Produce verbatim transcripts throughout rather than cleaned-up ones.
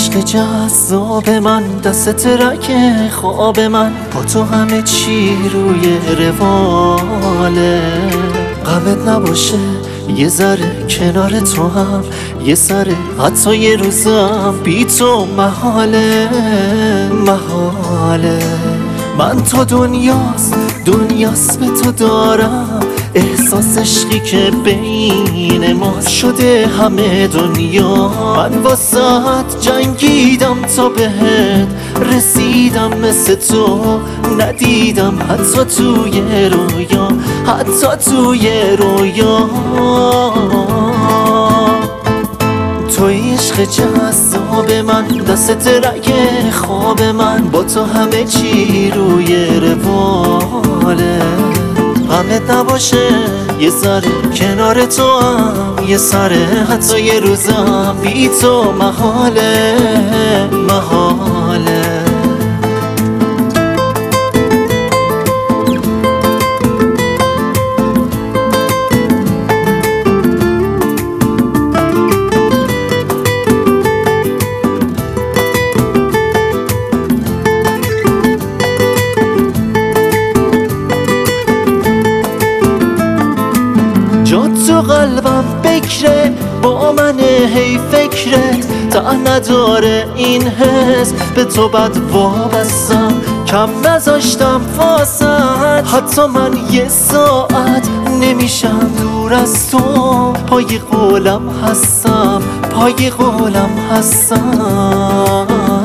عشق جذاب من، دست ترک خواب من، با تو همه چی روی رواله. غمت نباشه یه ذره کنار تو هم، یه سره حتی یه روزم بی تو محاله محاله. من تا دنیاست دنیاست به تو دارم، احساس عشقی که بین ما شده همه دنیا. من واسهت جنگیدم تا بهت رسیدم، مثل تو ندیدم حتی توی رویا، حتی توی رویا. توی عشق جذاب من، دست ترک خواب من، با تو همه چی روی رواله. غمت نباشه یه ذره کنار تو هم، یه سره حتی یه روزم بی تو محاله محاله. تو قلبم بکره با من هی فکرت، تا نداره این حس به تو بد وابستم، کم نذاشتم واسد. حتی من یه ساعت نمیشم دور از تو، پای قولم هستم پای قولم هستم.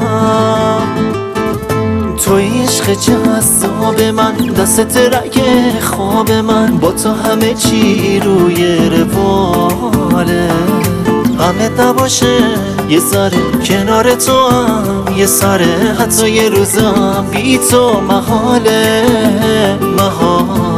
توی عشق جذاب من، دست ترک خواب من، با تو همه چی روی رواله. غمت نباشه یه ذره کنار تو هم، یه سره حتی یه روزم بی تو محاله محاله.